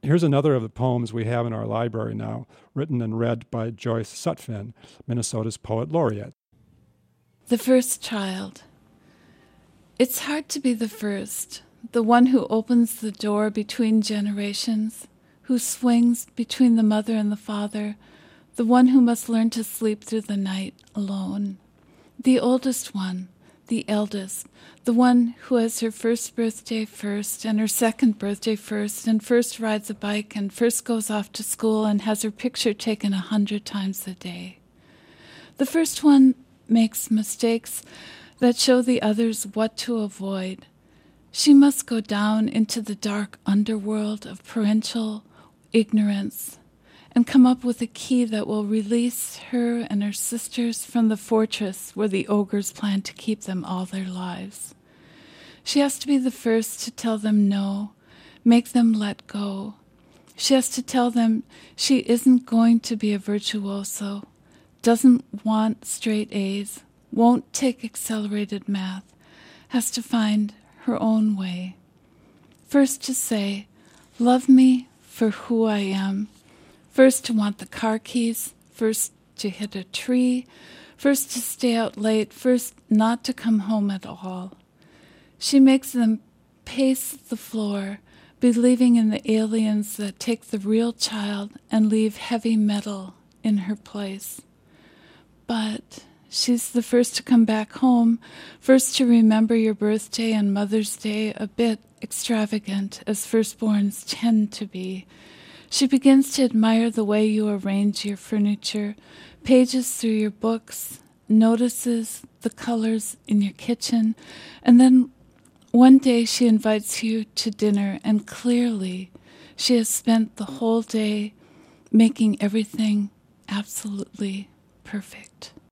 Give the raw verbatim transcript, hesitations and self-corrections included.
Here's another of the poems we have in our library now, written and read by Joyce Sutphin, Minnesota's poet laureate. The first child. It's hard to be the first, the one who opens the door between generations, who swings between the mother and the father, the one who must learn to sleep through the night alone. The oldest one, the eldest, the one who has her first birthday first and her second birthday first and first rides a bike and first goes off to school and has her picture taken a hundred times a day. The first one makes mistakes that show the others what to avoid. She must go down into the dark underworld of parental ignorance and come up with a key that will release her and her sisters from the fortress where the ogres plan to keep them all their lives. She has to be the first to tell them no, make them let go. She has to tell them she isn't going to be a virtuoso, doesn't want straight A's, won't take accelerated math, has to find her own way. First to say, love me for who I am. First to want the car keys, first to hit a tree, first to stay out late, first not to come home at all. She makes them pace the floor, believing in the aliens that take the real child and leave heavy metal in her place. But she's the first to come back home, first to remember your birthday and Mother's Day a bit extravagant, as firstborns tend to be. She begins to admire the way you arrange your furniture, pages through your books, notices the colors in your kitchen, and then one day she invites you to dinner, and clearly she has spent the whole day making everything absolutely perfect.